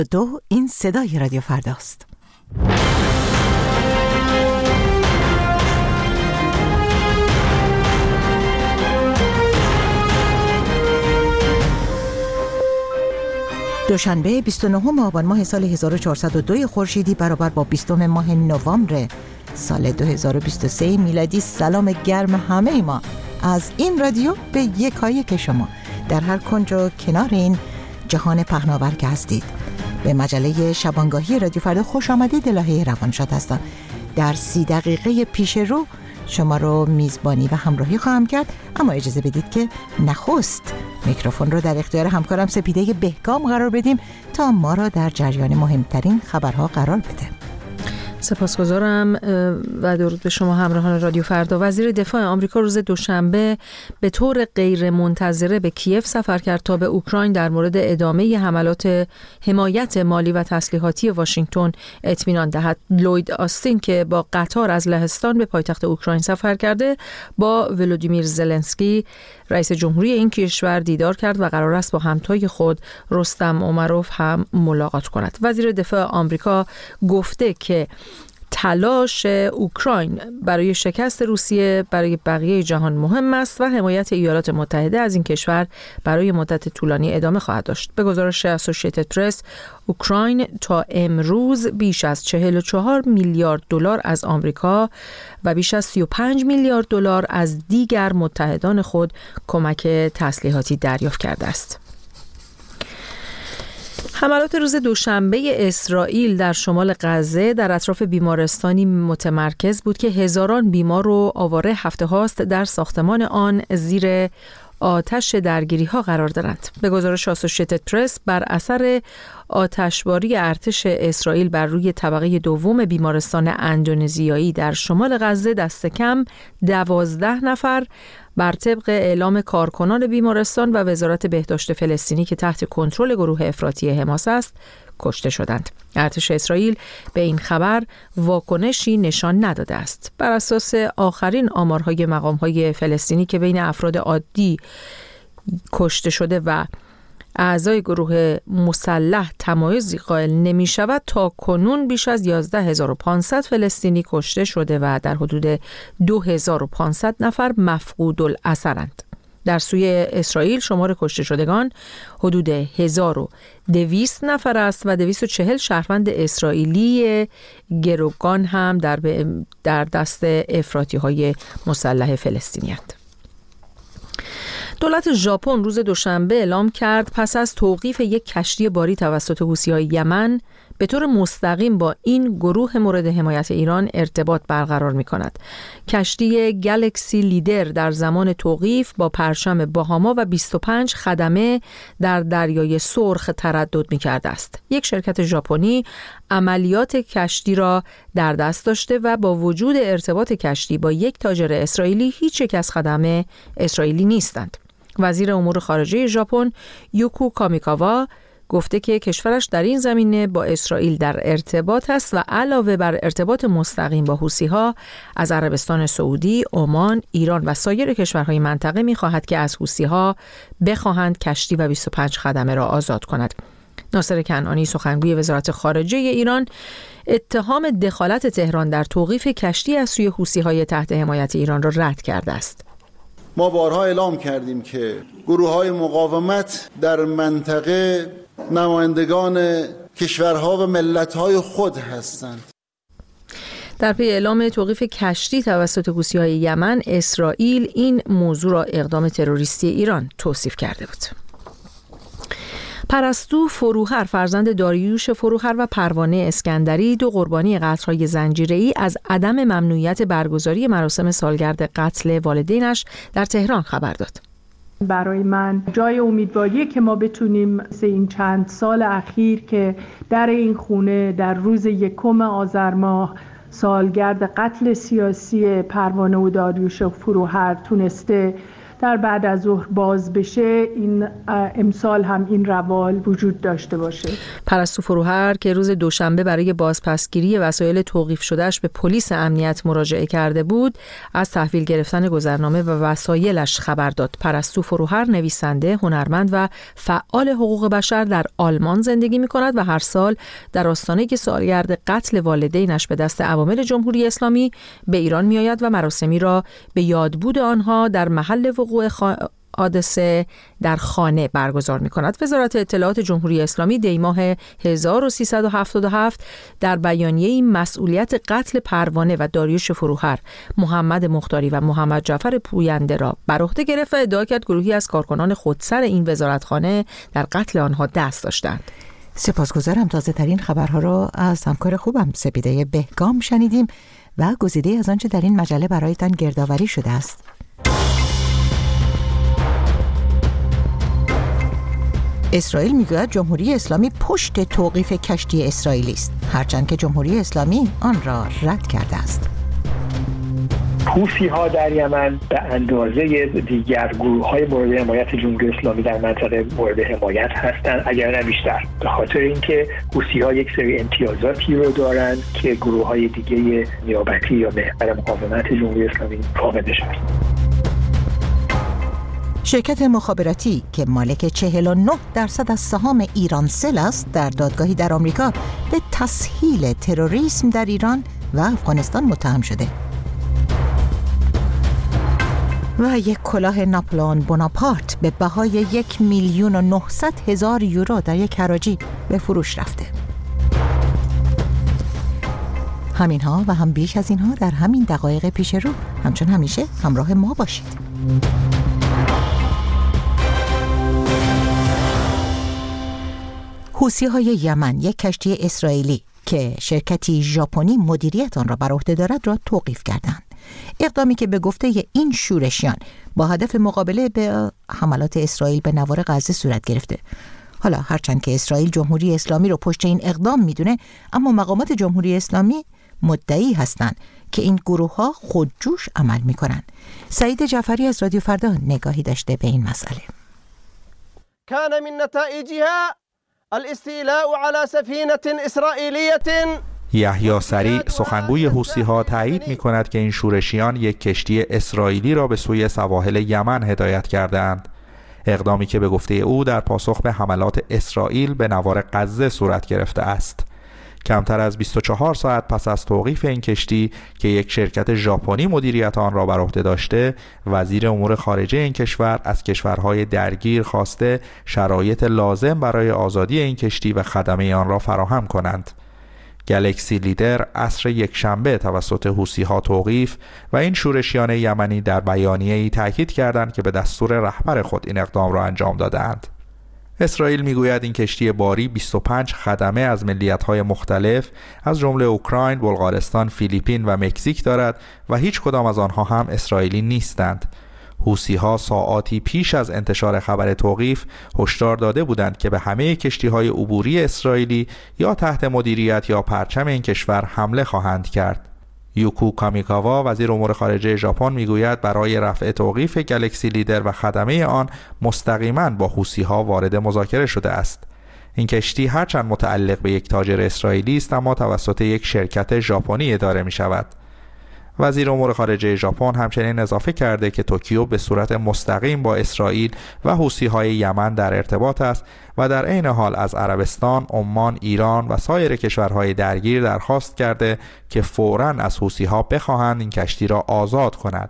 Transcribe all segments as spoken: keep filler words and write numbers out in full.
دو این صدای رادیو فرداست. دوشنبه بیست و نهم آبان ماه سال هزار و چهارصد و دو خورشیدی برابر با بیستم ماه نوامبر سال دو هزار و بیست و سه میلادی. سلام گرم همه ما از این رادیو به یکایک شما در هر کنج و کنار این جهان پهناور که هستید. به مجله شبانگاهی رادیو فردا خوش آمدید. الهه روانشاد هستم. در سی دقیقه پیش رو شما رو میزبانی و همراهی خواهم کرد، اما اجازه بدید که نخست میکروفون رو در اختیار همکارم سپیده بهگام قرار بدیم تا ما را در جریان مهمترین خبرها قرار بده. سپاسگزارم و درود به شما همراهان رادیو فردا. وزیر دفاع آمریکا روز دوشنبه به طور غیر منتظره به کیف سفر کرد تا به اوکراین در مورد ادامه حملات حمایت مالی و تسلیحاتی واشنگتن اطمینان دهد. لوید آستین که با قطار از لهستان به پایتخت اوکراین سفر کرده، با ولودیمیر زلنسکی رئیس جمهوری این کشور دیدار کرد و قرار است با همتای خود رستم امروف هم ملاقات کند. وزیر دفاع آمریکا گفته که تلاش اوکراین برای شکست روسیه برای بقیه جهان مهم است و حمایت ایالات متحده از این کشور برای مدت طولانی ادامه خواهد داشت. به گزارش اسوسییتد پرس، اوکراین تا امروز بیش از چهل و چهار میلیارد دلار از آمریکا و بیش از سی و پنج میلیارد دلار از دیگر متحدان خود کمک تسلیحاتی دریافت کرده است. حملات روز دوشنبه اسرائیل در شمال غزه در اطراف بیمارستانی متمرکز بود که هزاران بیمار و آواره هفته هاست در ساختمان آن زیر آتش درگیری ها قرار دارند. به گزارش اسوسییتد پرس، بر اثر آتشباری ارتش اسرائیل بر روی طبقه دوم بیمارستان اندونزیایی در شمال غزه دست کم دوازده نفر بر طبق اعلام کارکنان بیمارستان و وزارت بهداشت فلسطینی که تحت کنترل گروه افراطی حماس است کشته شدند. ارتش اسرائیل به این خبر واکنشی نشان نداده است. بر اساس آخرین آمارهای مقامهای فلسطینی که بین افراد عادی کشته شده و اعضای گروه مسلح تمایزی قائل نمی شود، تا کنون بیش از یازده هزار و پانصد فلسطینی کشته شده و در حدود دو هزار و پانصد نفر مفقود الاثرند. در سوی اسرائیل شمار کشته شدگان حدود هزار و دویست نفر است و دویست و چهل شهروند اسرائیلی گروگان هم در, در دست افراطی های مسلح فلسطینی هستند. دولت ژاپن روز دوشنبه اعلام کرد پس از توقیف یک کشتی باری توسط حوثی‌های یمن به طور مستقیم با این گروه مورد حمایت ایران ارتباط برقرار می‌کند. کشتی گلکسی لیدر در زمان توقیف با پرچم باهاما و بیست و پنج خدمه در دریای سرخ تردد می‌کرده است. یک شرکت ژاپنی عملیات کشتی را در دست داشته و با وجود ارتباط کشتی با یک تاجر اسرائیلی، هیچ یک از خدمه اسرائیلی نیستند. وزیر امور خارجه ژاپن یوکو کامیکاوا گفته که کشورش در این زمینه با اسرائیل در ارتباط است و علاوه بر ارتباط مستقیم با حوثی‌ها از عربستان سعودی، عمان، ایران و سایر کشورهای منطقه می‌خواهد که از حوثی‌ها بخواهند کشتی و بیست و پنج خدمه را آزاد کند. ناصر کنعانی سخنگوی وزارت خارجه ایران اتهام دخالت تهران در توقیف کشتی از سوی حوثی‌های تحت حمایت ایران را رد کرده است. ما بارها اعلام کردیم که گروه‌های مقاومت در منطقه نمایندگان کشورها و ملت‌های خود هستند. در پی اعلام توقیف کشتی توسط حوثی‌های یمن، اسرائیل این موضوع را اقدام تروریستی ایران توصیف کرده بود. پرستو فروهر فرزند داریوش فروهر و پروانه اسکندری، دو قربانی قتل‌های زنجیره‌ای، از عدم ممنوعیت برگزاری مراسم سالگرد قتل والدینش در تهران خبر داد. برای من جای امیدواریه که ما بتونیم این چند سال اخیر که در این خونه در روز یکم آذر ماه سالگرد قتل سیاسی پروانه و داریوش فروهر تونسته در بعد از ظهر باز بشه، این امسال هم این روال وجود داشته باشه. پرستو فروهر که روز دوشنبه برای بازپسگیری وسایل توقیف شدهش به پلیس امنیت مراجعه کرده بود، از تحویل گرفتن گذرنامه و وسایلش خبر داد. پرستو فروهر نویسنده، هنرمند و فعال حقوق بشر در آلمان زندگی می‌کند و هر سال در آستانه سالگرد قتل والدینش به دست عوامل جمهوری اسلامی به ایران می‌آید و مراسمی را به یادبود آنها در محل وقوع خا... حادثه در خانه برگزار می‌کند. وزارت اطلاعات جمهوری اسلامی دی ماه هزار و سیصد و هفتاد و هفت در بیانیه‌ای مسئولیت قتل پروانه و داریوش فروهر، محمد مختاری و محمد جعفر پوینده را بر عهده گرفت و ادعا کرد گروهی از کارکنان خودسر این وزارتخانه در قتل آنها دست داشتند. سپاسگزارم. تازه ترین خبرها را از همکار خوبم سپیده بهگام شنیدیم و گزیده از آنچه در این مجله برایتان گردآوری شده است. اسرائیل میگوید جمهوری اسلامی پشت توقیف کشتی اسرائیلی است، هرچند که جمهوری اسلامی آن را رد کرده است. حوثی ها در یمن به اندازه دیگر گروه های مورد حمایت جمهوری اسلامی در منطقه مورد حمایت هستند، اگر نه بیشتر، به خاطر اینکه حوثی ها یک سری امتیازاتی رو دارند که گروه های دیگه نیابتی یا محور مقاومت جمهوری اسلامی فاقدش هست. شرکت مخابراتی که مالک چهل و نه درصد از سهام ایرانسل است، در دادگاهی در آمریکا به تسهیل تروریسم در ایران و افغانستان متهم شده. و یک کلاه ناپلئون بوناپارت به بهای یک میلیون و نهصد هزار یورو در یک حراجی به فروش رفته. همینها و هم بیش از اینها در همین دقایق پیش رو. همچون همیشه همراه ما باشید. حوثی‌های یمن یک کشتی اسرائیلی که شرکتی ژاپنی مدیریت آن را بر عهده دارد را توقیف کردند. اقدامی که به گفته این شورشیان با هدف مقابله به حملات اسرائیل به نوار غزه صورت گرفته. حالا هرچند که اسرائیل جمهوری اسلامی رو پشت این اقدام میدونه، اما مقامات جمهوری اسلامی مدعی هستند که این گروه ها خودجوش عمل میکنن. سعید جعفری از رادیو فردا نگاهی داشته به این مسئله. كان من نتائجها الاستیلاء على سفینه اسرائیلیه. یحیی سریع سخنگوی حوثی‌ها تایید می‌کند که این شورشیان یک کشتی اسرائیلی را به سوی سواحل یمن هدایت کردند. اقدامی که به گفته او در پاسخ به حملات اسرائیل به نوار غزه صورت گرفته است. کمتر از بیست و چهار ساعت پس از توقیف این کشتی که یک شرکت ژاپنی مدیریت آن را بر عهده داشته، وزیر امور خارجه این کشور از کشورهای درگیر خواسته شرایط لازم برای آزادی این کشتی و خدمه آن را فراهم کنند. گلکسی لیدر عصر یک شنبه توسط حوثی‌ها توقیف و این شورشیان یمنی در بیانیه‌ای تاکید کردند که به دستور رهبر خود این اقدام را انجام دادند. اسرائیل میگوید این کشتی باری بیست و پنج خدمه از ملیت‌های مختلف از جمله اوکراین، بلغارستان، فیلیپین و مکزیک دارد و هیچ کدام از آنها هم اسرائیلی نیستند. حوثی‌ها ساعاتی پیش از انتشار خبر توقیف هشدار داده بودند که به همه کشتی‌های عبوری اسرائیلی یا تحت مدیریت یا پرچم این کشور حمله خواهند کرد. یوکو کامیکاوا وزیر امور خارجه ژاپن میگوید برای رفع توقیف گلکسی لیدر و خدمه آن مستقیما با حوثی‌ها وارد مذاکره شده است. این کشتی هرچند متعلق به یک تاجر اسرائیلی است، اما توسط یک شرکت ژاپنی اداره می شود. وزیر امور خارجه ژاپن همچنین اضافه کرده که توکیو به صورت مستقیم با اسرائیل و حوثی‌های یمن در ارتباط است و در عین حال از عربستان، عمان، ایران و سایر کشورهای درگیر درخواست کرده که فوراً از حوثی‌ها بخواهند این کشتی را آزاد کند.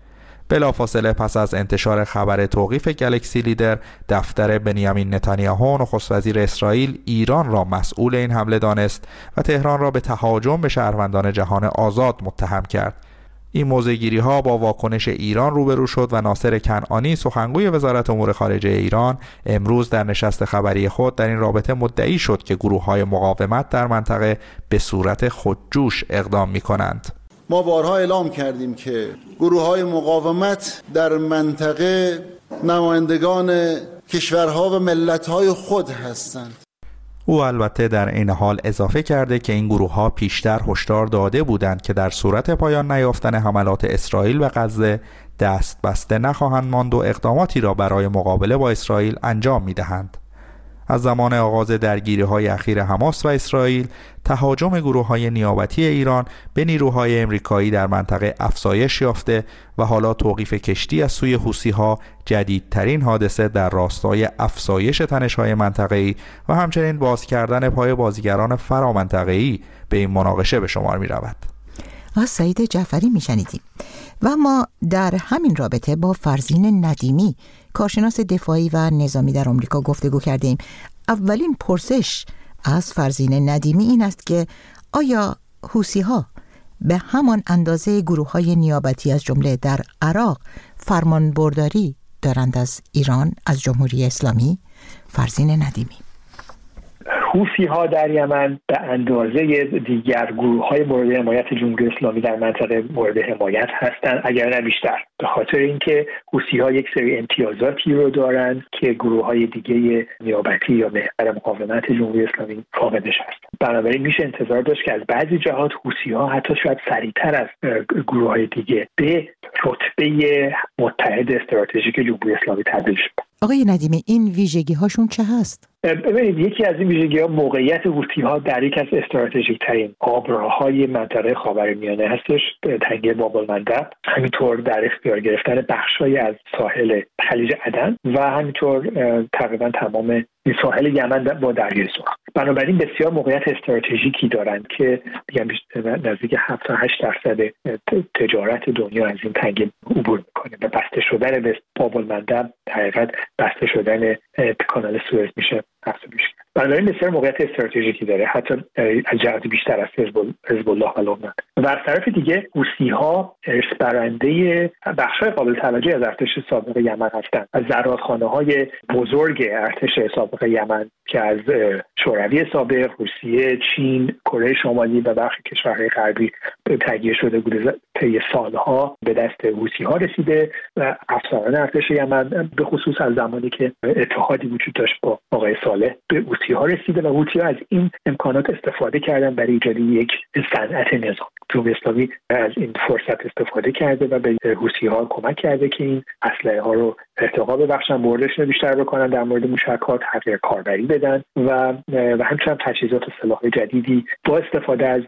بلافاصله پس از انتشار خبر توقیف گلکسی لیدر، دفتر بنیامین نتانیاهو نخست وزیر اسرائیل ایران را مسئول این حمله دانست و تهران را به تهاجم به شهروندان جهان آزاد متهم کرد. این موضع‌گیری ها با واکنش ایران روبرو شد و ناصر کنعانی سخنگوی وزارت امور خارجه ایران امروز در نشست خبری خود در این رابطه مدعی شد که گروه‌های مقاومت در منطقه به صورت خودجوش اقدام می‌کنند. ما بارها اعلام کردیم که گروه‌های مقاومت در منطقه نمایندگان کشورها و ملت‌های خود هستند. او البته در این حال اضافه کرده که این گروه‌ها پیشتر هشدار داده بودند که در صورت پایان نیافتن حملات اسرائیل و غزه دست بسته نخواهند ماند و اقداماتی را برای مقابله با اسرائیل انجام می‌دهند. از زمان آغاز درگیری‌های اخیر حماس و اسرائیل، تهاجم گروه‌های نیابتی ایران به نیروهای امریکایی در منطقه افزایش یافته و حالا توقیف کشتی از سوی حوثی‌ها جدیدترین حادثه در راستای افزایش تنش‌های منطقه‌ای و همچنین باز کردن پای بازیگران فرامنطقه‌ای به این مناقشه به شمار می‌رود. از سعید جعفری میشنیدیم. و ما در همین رابطه با فرزین ندیمی، کارشناس دفاعی و نظامی در آمریکا گفتگو کردیم. اولین پرسش از فرزین ندیمی این است که آیا حوثی‌ها به همان اندازه گروه‌های نیابتی از جمله در عراق فرمانبرداری دارند از ایران، از جمهوری اسلامی؟ فرزین ندیمی: حوثی‌ها در یمن به اندازه دیگر گروه‌های مورد حمایت جمهوری اسلامی در منطقه مورد حمایت هستند، اگر نه بیشتر، به خاطر اینکه حوثی‌ها یک سری امتیازاتی رو دارند که گروه‌های دیگه نیابتی یا محور مقاومت جمهوری اسلامی فاقدش هستند. بنابراین میشه انتظار داشت که از بعضی جهات حوثی‌ها حتی شاید سریعتر از گروه‌های دیگه به رتبه متحد استراتژیک جمهوری اسلامی تبدیل شد. آقای ندیمی، این ویژگی هاشون چه هست؟ ببینید، یکی از این ویژگی‌ها موقعیت حوثی‌ها در یک از استراتژیک ترین آبراهای منطقه خاورمیانه هستش، تنگه باب المندب، همینطور در اختیار گرفتن بخش‌هایی از ساحل خلیج عدن و همینطور تقریبا تمام ساحل یمن با دریای سرخ. بنابراین بسیار موقعیت استراتژیکی دارند که میگم نزدیک هفت تا هشت درصد تجارت دنیا از این تنگه عبور میکنه و بسته شدن به باب المندب حقیقت بسته شدن کانال سوئز میشه محسوب میشه. بنابراین بسیار موقعیت استراتژیکی داره، حتی از جهت بیشتر از حزب الله و لبنان. و از طرف دیگه حوثی‌ها ارث برنده بخش‌های قابل توجهی از ارتش سابق یمن هستند. از زرادخانه‌های بزرگ ارتش سابق یمن که از شوروی سابق، روسیه، چین، کره شمالی و برخی کشورهای غربی تهیه شده بوده طی سالها به دست حوثی‌ها رسیده و افسران ارتش یمن به خصوص از زمانی که اتحادی وجود داشت با آقای صالح به حوثی‌ها رسیده و حوثی‌ها از این امکانات استفاده کردن برای ایجاد یک صنعت نظام. جمهوری اسلامی از این فرصت استفاده کرده و به حوثی‌ها کمک کرده که این اسلحه ها رو ارتقا ببخشن، بردش رو بیشتر بکنن، در مورد موشک‌ها تغییر کاربری بدن و و همچنین تجهیزات و سلاح جدیدی با استفاده از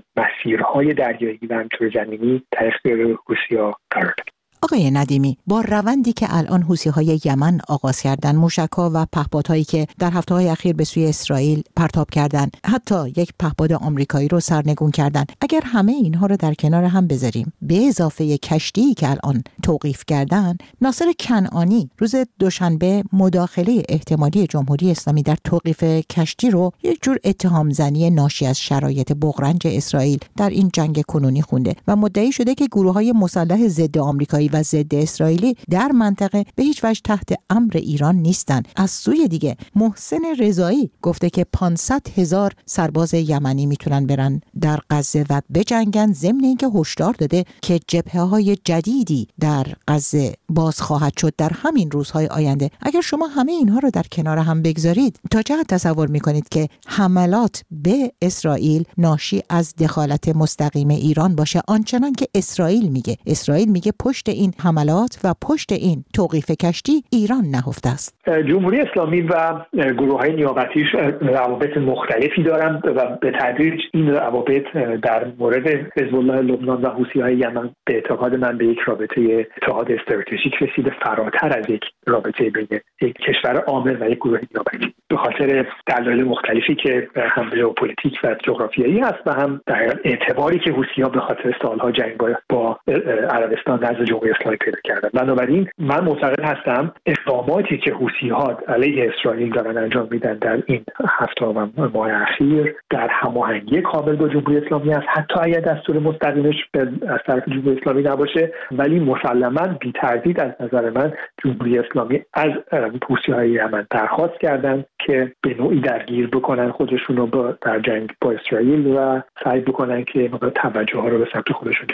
مسیرهای دریایی و همچنین زمینی در اختیار حوثی‌ها قرار داد. آقای ندیمی، با روندی که الان حوثی‌های یمن آغاز کردن، موشک‌ها و پهپادهایی که در هفته‌های اخیر به سوی اسرائیل پرتاب کردن، حتی یک پهپاد آمریکایی رو سرنگون کردن، اگر همه اینها رو در کنار هم بذاریم به اضافه کشتی که الان توقیف کردن، ناصر کنعانی روز دوشنبه مداخله احتمالی جمهوری اسلامی در توقیف کشتی رو یک جور اتهام زنی ناشی از شرایط بغرنج اسرائیل در این جنگ کنونی خونده و مدعی شده که گروه‌های مسلح ضد آمریکایی و ضد اسرائیلی در منطقه به هیچ وجه تحت امر ایران نیستند. از سوی دیگه محسن رضایی گفته که پانصد هزار سرباز یمنی میتونن برن در غزه و بجنگن، ضمن اینکه هشدار داده که جبهه‌های جدیدی در غزه باز خواهد شد در همین روزهای آینده. اگر شما همه اینها رو در کنار هم بگذارید، تا چه حد تصور میکنید که حملات به اسرائیل ناشی از دخالت مستقیم ایران باشه؟ آنچنان که اسرائیل میگه اسرائیل میگه پشت این حملات و پشت این توقیف کشتی ایران نهفته است. جمهوری اسلامی و گروه‌های نیابتیش روابط مختلفی دارند و به تدریج این روابط در مورد حزب الله لبنان و حوثی‌های یمن به اعتقاد من به یک رابطه اتحاد استراتژیک رسیده، فراتر از یک رابطه بین یک کشور عامل و یک گروه نیابتی، به خاطر دلایل مختلفی که هم ژئوپلیتیک و جغرافیایی هست و هم در اعتباری که حوثی‌ها به خاطر سالها جنگ با عربستان نزد جمهوری اسلامی پیدا کردن. بنابراین من معتقد هستم اقداماتی که حوثی‌ها علیه اسرائیل دارن انجام میدن در این هفته و ماه اخیر در هماهنگی کامل با جمهوری اسلامی است، حتی اگر دستور مستقیمش از طرف جمهوری اسلامی نباشه، ولی مسلماً بی تردید از نظر من جمهوری اسلامی از حوثی‌های یمن درخواست کردن که به نوعی درگیر بکنن خودشون رو در جنگ با اسرائیل و سعی بکنن که توجه ها رو به سمت خودشون جلب بکنن.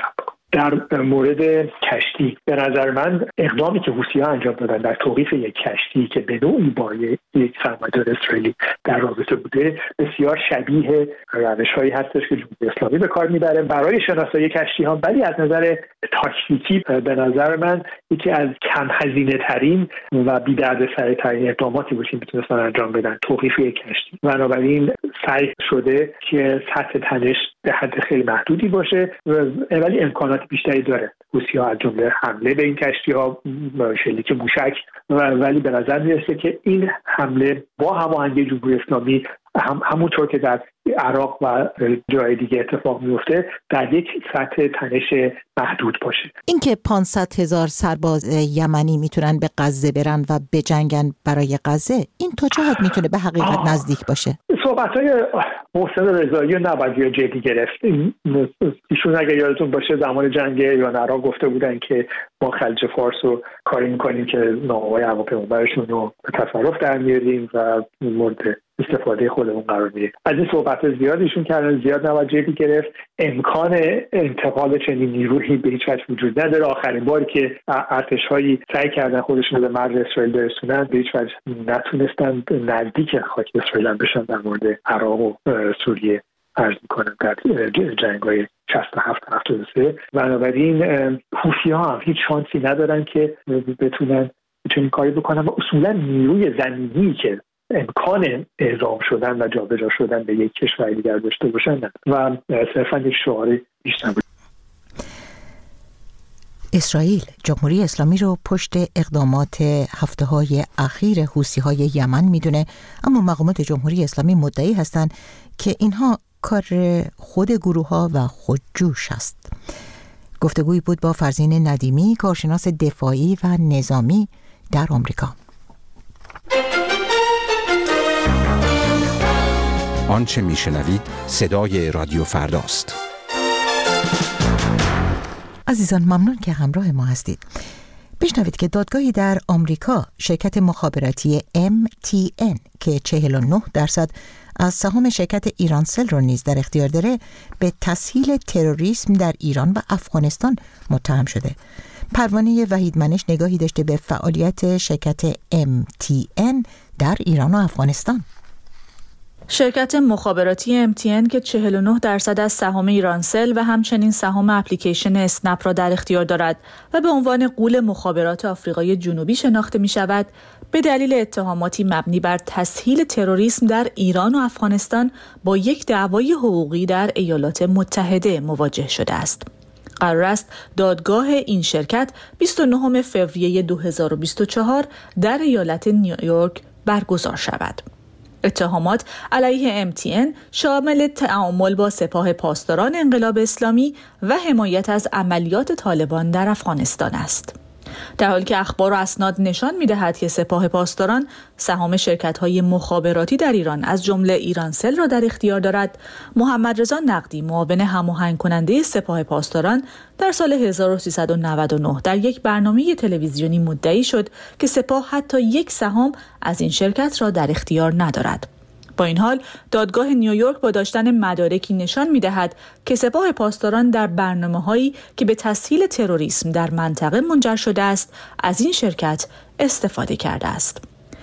در مورد کشتی به نظر من اقدامی که حوثی‌ها انجام دادن در توقیف یک کشتی که به نوعی با یک سرمایه‌دار اسرائیلی در رابطه بوده بسیار شبیه روش‌هایی هستش که جمهوری اسلامی به کار میبره برای شناسایی کشتی‌ها، ولی از نظر تاکتیکی به نظر من یکی از کم هزینه ترین و بی دردسر ترین اقداماتی بود که میتونستن انجام بدن، توقیف یک کشتی. بنابراین سعی شده که سطح تنش به حد خیلی محدودی باشه ولی امکانات بیشتری داره حوثی‌ها، از جمله حمله به این کشتی‌ها، شلیک موشک، ولی به نظر میرسه که این حمله با هماهنگی جمهوری اسلامی هم همونطور که در عراق و جای دیگه اتفاق میفته در یک سطح تنش محدود باشه. اینکه پانصد هزار سرباز یمنی میتونن به غزه برن و بجنگن برای غزه، این تا چه حد میتونه به حقیقت آه. نزدیک باشه؟ صحبت‌های محسن رضایی رو نباید یا جدی گرفت. ایشون اگه یادتون باشه زمان جنگ ایران عراق گفته بودن که ما خلیج فارس رو کاری میکنیم که ناوهای هواپیمابرشون رو به تصرف در میاریم و مورد استفاده خودمون قرار میدیم. از این صحبت زیاد ایشون کردن، زیاد نباید جدی گرفت. امکان انتقال چنین نیرویی به هیچ وجه وجود نداره. آخرین باری که ارتش‌هایی سعی کردن خودشون به مرز اسرائیل برسونن به هیچ وجه نتونستن نزدیک خاک اسرائیل بشن. در مورد عراق و سوریه عرض می‌کنم در جنگ‌های شصت و هفت هفتاد و سه. بنابراین حوثی‌ها هم هیچ شانسی ندارن که بتونن چنین کاری بکنن و اصولا نیروی زمینی که امکان اعزام شدن و جابجا شدن به یک کشور دیگر داشته باشن و صرفا یک شعار بیشتر بود. اسرائیل جمهوری اسلامی رو پشت اقدامات هفته‌های اخیر حوثی‌های یمن میدونه، اما مقامات جمهوری اسلامی مدعی هستند که اینها کار خود گروه‌ها و خودجوش است. گفتگویی بود با فرزین ندیمی، کارشناس دفاعی و نظامی در آمریکا. آنچه میشنوید صدای رادیو فرداست. عزیزان ممنون که همراه ما هستید. بشنوید که دادگاهی در آمریکا شرکت مخابراتی ام تی ان که چهل و نه درصد از سهام شرکت ایرانسل رو نیز در اختیار داره به تسهیل تروریسم در ایران و افغانستان متهم شده. پروانه وحید منش نگاهی داشته به فعالیت شرکت ام تی ان در ایران و افغانستان. شرکت مخابراتی ام تی ان که چهل و نه درصد از سهام ایرانسل و همچنین سهام اپلیکیشن اسنپ را در اختیار دارد و به عنوان غول مخابرات آفریقای جنوبی شناخته می شود، به دلیل اتهاماتی مبنی بر تسهیل تروریسم در ایران و افغانستان با یک دعوای حقوقی در ایالات متحده مواجه شده است. قرار است دادگاه این شرکت بیست و نهم فوریه دو هزار و بیست و چهار در ایالت نیویورک برگزار شود. اتهامات علیه ام تی ان شامل تعامل با سپاه پاسداران انقلاب اسلامی و حمایت از عملیات طالبان در افغانستان است. در حالی که اخبار و اسناد نشان می‌دهد که سپاه پاسداران سهام شرکت‌های مخابراتی در ایران از جمله ایرانسل را در اختیار دارد، محمد رضا نقدی معاون هماهنگ کننده سپاه پاسداران در سال هزار و سیصد و نود و نه در یک برنامه تلویزیونی مدعی شد که سپاه حتی یک سهام از این شرکت را در اختیار ندارد. با این حال دادگاه نیویورک با داشتن مدارکی نشان می‌دهد که سپاه پاسداران در برنامه‌هایی که به تسهیل تروریسم در منطقه منجر شده است از این شرکت استفاده کرده است.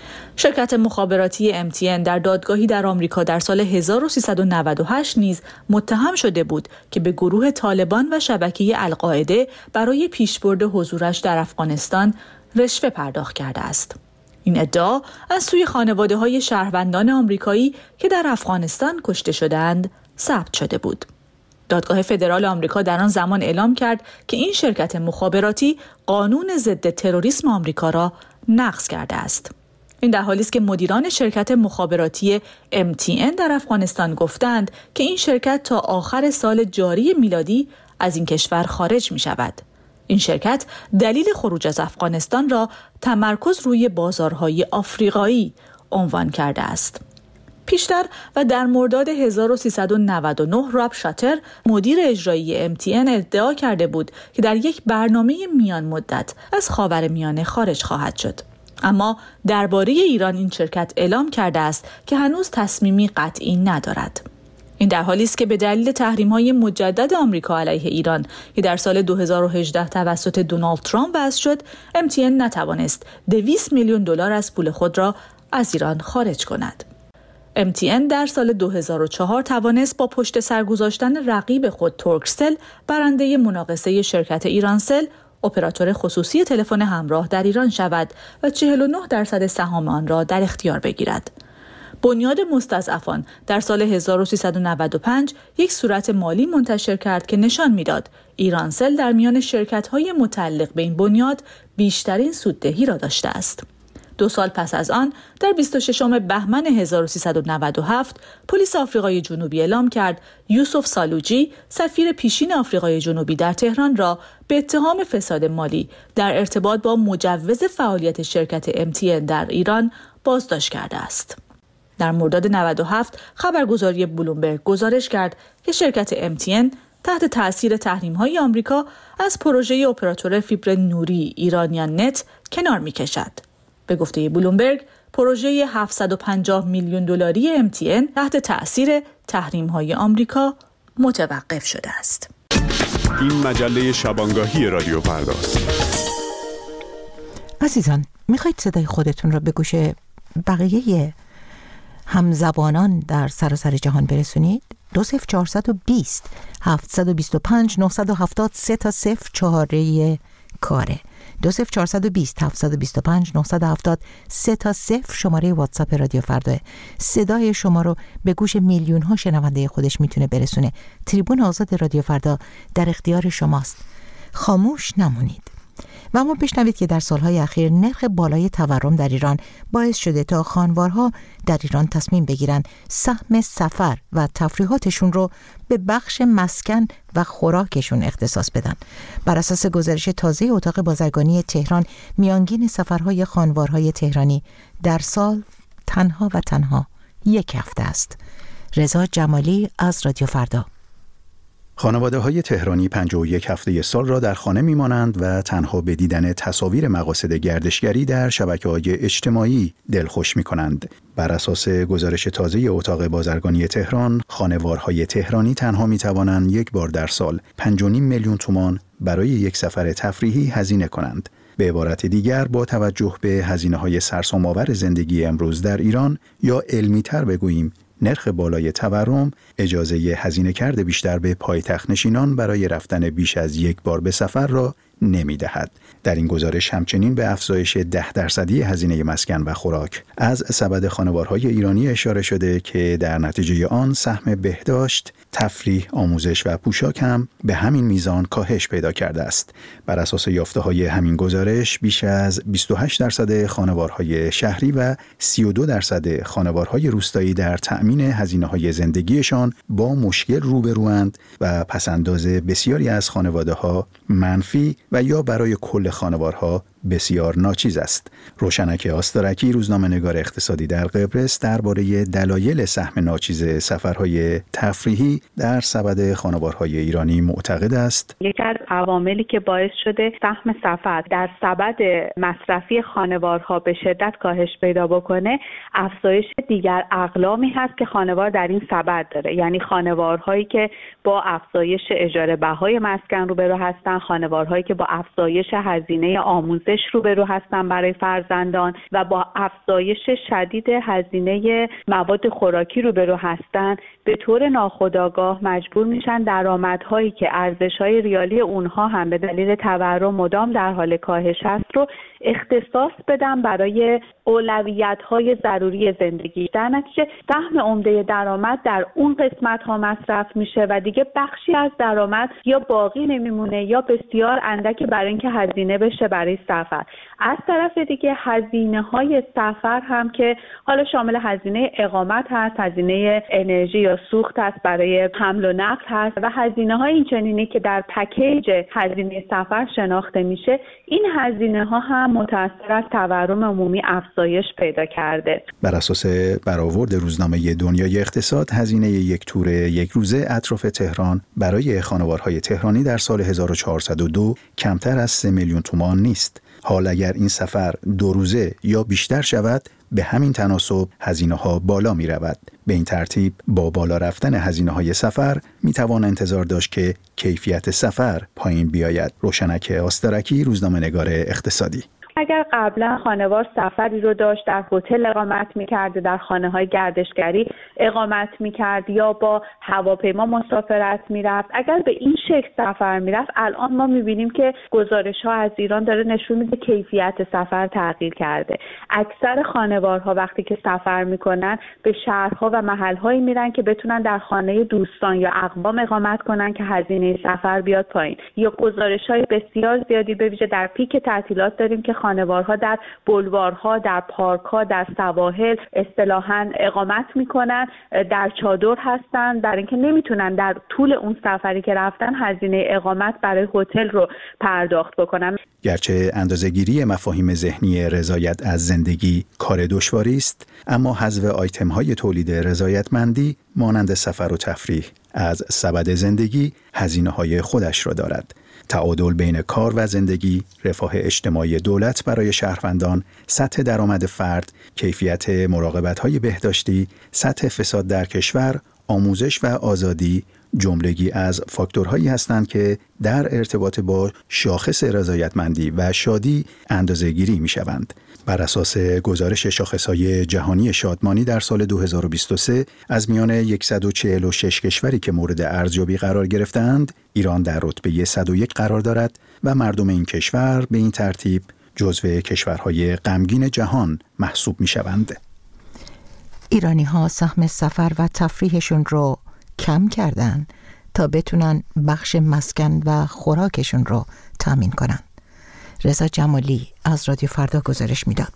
شرکت مخابراتی ام تی ان در دادگاهی در آمریکا در سال هزار و سیصد و نود و هشت نیز متهم شده بود که به گروه طالبان و شبکه القاعده برای پیشبرد حضورش در افغانستان رشوه پرداخت کرده است. این ادعا از سوی خانواده‌های شهروندان آمریکایی که در افغانستان کشته شدند ثبت شده بود. دادگاه فدرال آمریکا در آن زمان اعلام کرد که این شرکت مخابراتی قانون ضد تروریسم آمریکا را نقض کرده است. این در حالی است که مدیران شرکت مخابراتی ام تی ان در افغانستان گفتند که این شرکت تا آخر سال جاری میلادی از این کشور خارج می شود. این شرکت دلیل خروج از افغانستان را تمرکز روی بازارهای آفریقایی عنوان کرده است. پیشتر و در مرداد هزار و سیصد و نود و نه راب شاتر مدیر اجرایی ام تی ان ادعا کرده بود که در یک برنامه میان مدت از خاورمیانه خارج خواهد شد. اما درباره ایران این شرکت اعلام کرده است که هنوز تصمیمی قطعی ندارد. این در حالی است که به دلیل تحریم‌های مجدد آمریکا علیه ایران که در سال دو هزار و هجده توسط دونالد ترامپ وضع شد، ام تی ان نتوانست دویست میلیون دلار از پول خود را از ایران خارج کند. ام تی ان در سال دو هزار و چهار توانست با پشت سر گذاشتن رقیب خود ترکسل برنده مناقصه شرکت ایرانسل، اپراتور خصوصی تلفن همراه در ایران شود و چهل و نه درصد سهام آن را در اختیار بگیرد. بنیاد مستضعفان در سال هزار و سیصد و نود و پنج یک صورت مالی منتشر کرد که نشان می‌داد ایرانسل در میان شرکت‌های متعلق به این بنیاد بیشترین سوددهی را داشته است. دو سال پس از آن در بیست و ششم بهمن هزار و سیصد و نود و هفت پلیس آفریقای جنوبی اعلام کرد یوسف سالوجی، سفیر پیشین آفریقای جنوبی در تهران را به اتهام فساد مالی در ارتباط با مجوز فعالیت شرکت ام تی ان در ایران بازداشت کرده است. در مرداد نود و هفت خبرگزاری بلومبرگ گزارش کرد که شرکت ام تی ان تحت تأثیر تحریم‌های آمریکا از پروژه اپراتور فیبر نوری ایرانیان نت کنار می‌کشد. به گفته بلومبرگ، پروژه هفتصد و پنجاه میلیون دلاری ام تی ان تحت تأثیر تحریم‌های آمریکا متوقف شده است. این مجله شبانگاهی رادیو فرداست. عزیزان، میخواید صدای خودتون را به گوش بقیه همزبانان در سراسر جهان برسونید؟ دو صفر چهارصد و بیست هفتصد و بیست و پنج نهصد و هفتاد سه تا صفر چهاره کاره. دو صفر چهارصد و بیست هفتصد و بیست و پنج نهصد و هفتاد سه تا صفر شماره واتساپ رادیو فردا. صدای شما رو به گوش میلیون ها شنونده خودش میتونه برسونه. تریبون آزاد رادیو فردا در اختیار شماست. خاموش نمونید. و اما بشنوید که در سالهای اخیر نرخ بالای تورم در ایران باعث شده تا خانوارها در ایران تصمیم بگیرن سهم سفر و تفریحاتشون رو به بخش مسکن و خوراکشون اختصاص بدن. بر اساس گزارش تازه اتاق بازرگانی تهران، میانگین سفرهای خانوارهای تهرانی در سال تنها و تنها یک هفته است. رضا جمالی از رادیو فردا. خانواده‌های تهرانی پنجاه و یک هفته سال را در خانه می‌مانند و تنها به دیدن تصاویر مقاصد گردشگری در شبکه‌های اجتماعی دلخوش می‌کنند. بر اساس گزارش تازه اتاق بازرگانی تهران، خانوارهای تهرانی تنها می‌توانند یک بار در سال پنج و نیم میلیون تومان برای یک سفر تفریحی هزینه کنند. به عبارت دیگر، با توجه به هزینه‌های سرسام‌آور زندگی امروز در ایران، یا علمی‌تر بگوییم نرخ بالای تورم، اجازه هزینه کرده بیشتر به پایتخت نشینان برای رفتن بیش از یک بار به سفر را نمی دهد. در این گزارش همچنین به افزایش ده درصدی هزینه مسکن و خوراک از سبد خانوارهای ایرانی اشاره شده که در نتیجه آن سهم بهداشت، تفریح، آموزش و پوشاک هم به همین میزان کاهش پیدا کرده است. بر اساس یافته‌های همین گزارش، بیش از بیست و هشت درصد خانوارهای شهری و سی و دو درصد خانوارهای روستایی در تأمین هزینه‌های زندگیشان با مشکل روبروند و پس‌انداز بسیاری از خانواده‌ها منفی و یا برای کل خانوارها بسیار ناچیز است. روشنک آستارکی، روزنامه‌نگار اقتصادی در قبرس، درباره دلایل سهم ناچیز سفرهای تفریحی در سبد خانوارهای ایرانی معتقد است: یکی از عواملی که باعث شده سهم سفر در سبد مصرفی خانوارها به شدت کاهش پیدا بکنه، افزایش دیگر اقلامی هست که خانوار در این سبد داره. یعنی خانوارهایی که با افزایش اجاره بهای مسکن روبرو هستن، خانوارهایی که با افزایش هزینه آموزش روبرو هستن برای فرزندان و با افزایش شدید هزینه مواد خوراکی روبرو هستن، به طور ناخودآگاه مجبور میشن درآمدهایی که ارزش‌های ریالی اونها هم به دلیل تورم مدام در حال کاهش است رو اختصاص بدن برای اولویت‌های ضروری زندگی. در نتیجه سهم عمده درآمد در اون قسمت‌ها مصرف میشه و دیگه بخشی از درآمد یا باقی نمیمونه یا بسیار اندکی برای اینکه هزینه بشه برای سفر. از طرف دیگه هزینه‌های سفر هم که حالا شامل هزینه اقامت هست، هزینه انرژی یا سوخت هست، برای حمل و نقل هست و هزینه‌های این چنینی که در پکیج هزینه سفر شناخته میشه، این هزینه‌ها هم متأثر از تورم عمومی افزایش افزایش پیدا کرده. بر اساس برآورد روزنامه دنیای اقتصاد، هزینه یک تور یک روزه اطراف تهران برای خانوارهای تهرانی در سال هزار و چهارصد و دو کمتر از سه میلیون تومان نیست. حال اگر این سفر دو روزه یا بیشتر شود، به همین تناسب هزینه ها بالا می رود. به این ترتیب با بالا رفتن هزینه های سفر می توان انتظار داشت که کیفیت سفر پایین بیاید. روشنک آسترکی، روزنامه‌نگار اقتصادی. اگر قبلا خانوار سفری رو داشت در هتل اقامت می‌کرد، در خانه‌های گردشگری اقامت می‌کرد یا با هواپیما مسافرت می‌رفت، اگر به این شکل سفر می‌رفت، الان ما می‌بینیم که گزارش‌ها از ایران داره نشون میده کیفیت سفر تغییر کرده. اکثر خانوارها وقتی که سفر می‌کنن به شهرها و محل‌هایی میرن که بتونن در خانه دوستان یا اقوام اقامت کنن که هزینه سفر بیاد پایین. یا گزارش‌های بسیار زیادی به ویژه در پیک تعطیلات داریم که خانوارها در بلوارها، در پارک‌ها، در سواحل اصطلاحاً اقامت میکنن، در چادر هستن، در اینکه نمیتونن در طول اون سفری که رفتن هزینه اقامت برای هتل رو پرداخت بکنن. گرچه اندازه‌گیری مفاهیم ذهنی رضایت از زندگی کار دشواری است، اما حذف آیتم‌های تولید رضایتمندی مانند سفر و تفریح از سبد زندگی هزینه‌های خودش را دارد. تعادل بین کار و زندگی، رفاه اجتماعی دولت برای شهروندان، سطح درآمد فرد، کیفیت مراقبت‌های بهداشتی، سطح فساد در کشور، آموزش و آزادی جملگی از فاکتورهایی هستند که در ارتباط با شاخص رضایتمندی و شادی اندازه‌گیری می‌شوند. بر اساس گزارش شاخص‌های جهانی شادمانی در سال دو هزار و بیست و سه از میان صد و چهل و شش کشوری که مورد ارزیابی قرار گرفتند، ایران در رتبه صد و یک قرار دارد و مردم این کشور به این ترتیب جزو کشورهای غمگین جهان محسوب می‌شوند. ایرانی‌ها سهم سفر و تفریحشون رو کم کردن تا بتونن بخش مسکن و خوراکشون رو تامین کنن. رضا جمالی از رادیو فردا گزارش میداد.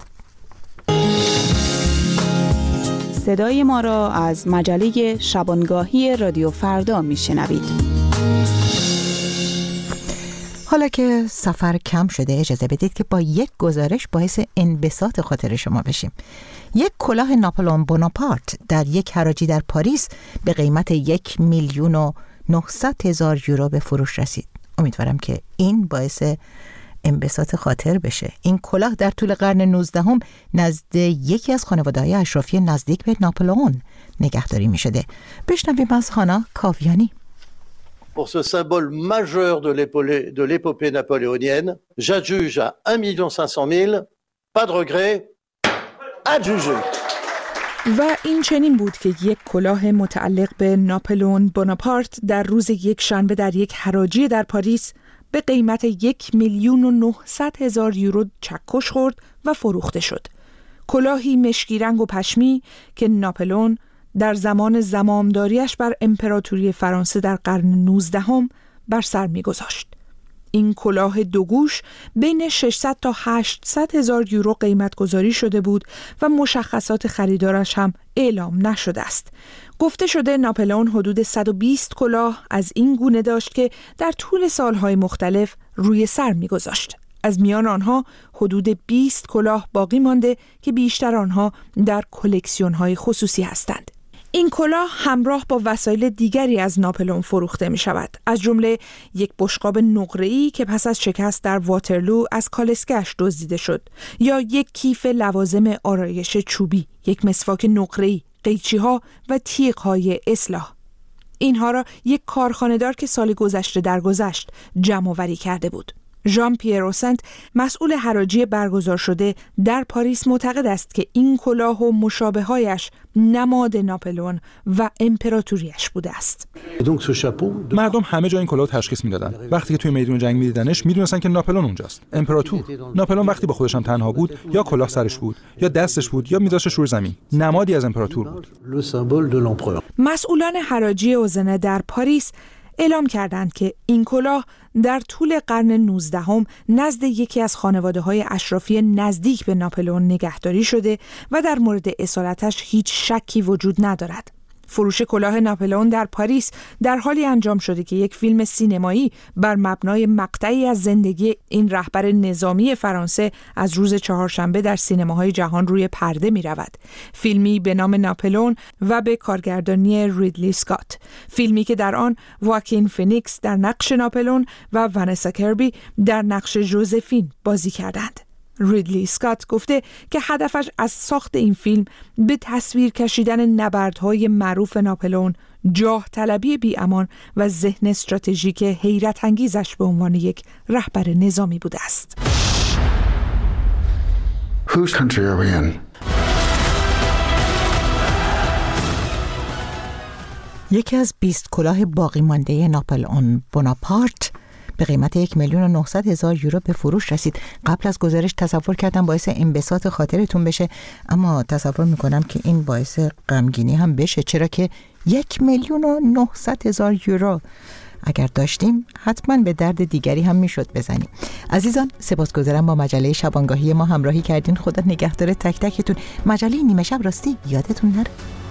صدای ما را از مجله شبانگاهی رادیو فردا میشنوید. حالا که سفر کم شده، اجازه بدید که با یک گزارش باعث انبساط خاطر شما بشیم. یک کلاه ناپلئون بوناپارت در یک حراجی در پاریس به قیمت یک میلیون و نهصد هزار یورو به فروش رسید. امیدوارم که این باعث انبساط خاطر بشه. این کلاه در طول قرن نوزدهم نزد یکی از خانواده‌های اشرافی نزدیک به ناپلئون نگهداری می شده. بشنویم از هانا کاویانی. Pour ce symbole majeur de l'épopée napoléonienne, j'adjuge à un million cinq cent mille, pas de regret, adjugé. و این چنین بود که یک کلاه متعلق به ناپلئون بوناپارت در روز یک شنبه در یک حراجی در پاریس به قیمت یک میلیون و نهصد هزار یورو چکش خورد و فروخته شد. کلاهی مشکی رنگ و پشمی که ناپلئون در زمان زمامداریش بر امپراتوری فرانسه در قرن نوزدهم بر سر می‌گذاشت. این کلاه دوگوش بین ششصد تا هشتصد هزار یورو قیمت گذاری شده بود و مشخصات خریدارش هم اعلام نشده است. گفته شده ناپلئون حدود صد و بیست کلاه از این گونه داشت که در طول سالهای مختلف روی سر می‌گذاشت. از میان آنها حدود بیست کلاه باقی مانده که بیشتر آنها در کلکسیون‌های خصوصی هستند. این کلاه همراه با وسایل دیگری از ناپلئون فروخته می شود، از جمله یک بشقاب نقره‌ای که پس از شکست در واترلو از کالسکه‌اش دزدیده شد، یا یک کیف لوازم آرایش چوبی، یک مسواک نقره‌ای، قیچی‌ها و تیغ‌های اصلاح. اینها را یک کارخانه‌دار که سال گذشته درگذشت جمع‌آوری کرده بود. ژان پیر اوسنت، مسئول حراجی برگزار شده در پاریس، معتقد است که این کلاه و مشابه‌هایش نماد ناپلئون و امپراتوریش بوده است. مردم همه جا این کلاه تشخیص میدادن. وقتی که توی میدون جنگ میدیدنش میدونستن که ناپلئون اونجاست. امپراتور. ناپلئون وقتی با خودش هم تنها بود، یا کلاه سرش بود، یا دستش بود، یا میذاشتش روی زمین. نمادی از امپراتور بود. مسئولان حراجی اوزنه در پاریس اعلام کردند که این کلاه در طول قرن نوزدهم نزد یکی از خانواده‌های اشرافی نزدیک به ناپلئون نگهداری شده و در مورد اصالتش هیچ شکی وجود ندارد. فروش کلاه ناپلئون در پاریس در حالی انجام شده که یک فیلم سینمایی بر مبنای مقطعی از زندگی این رهبر نظامی فرانسه از روز چهارشنبه در سینماهای جهان روی پرده می رود. فیلمی به نام ناپلئون و به کارگردانی ریدلی اسکات. فیلمی که در آن واکین فینیکس در نقش ناپلئون و ونسا کربی در نقش ژوزفین بازی کردند. ریدلی اسکات گفته که هدفش از ساخت این فیلم به تصویر کشیدن نبردهای معروف ناپلئون، جاه طلبی بی‌امان و ذهن استراتژیک حیرت انگیزش به عنوان یک رهبر نظامی بوده است. Whose country are we in? یکی از بیست کلاه باقی مانده ناپلئون بوناپارت به قیمت یک میلیون و نهصد هزار یورو به فروش رسید. قبل از گزارش تصور کردم باعث انبساط خاطرتون بشه، اما تصور میکنم که این باعث غمگینی هم بشه، چرا که یک میلیون و نهصد هزار یورو اگر داشتیم حتما به درد دیگری هم میشد بزنیم. عزیزان، سپاسگزارم با مجله شبانگاهی ما همراهی کردین. خدا نگهدار تک تکتون. مجله نیمه شب راستی یادتون نره.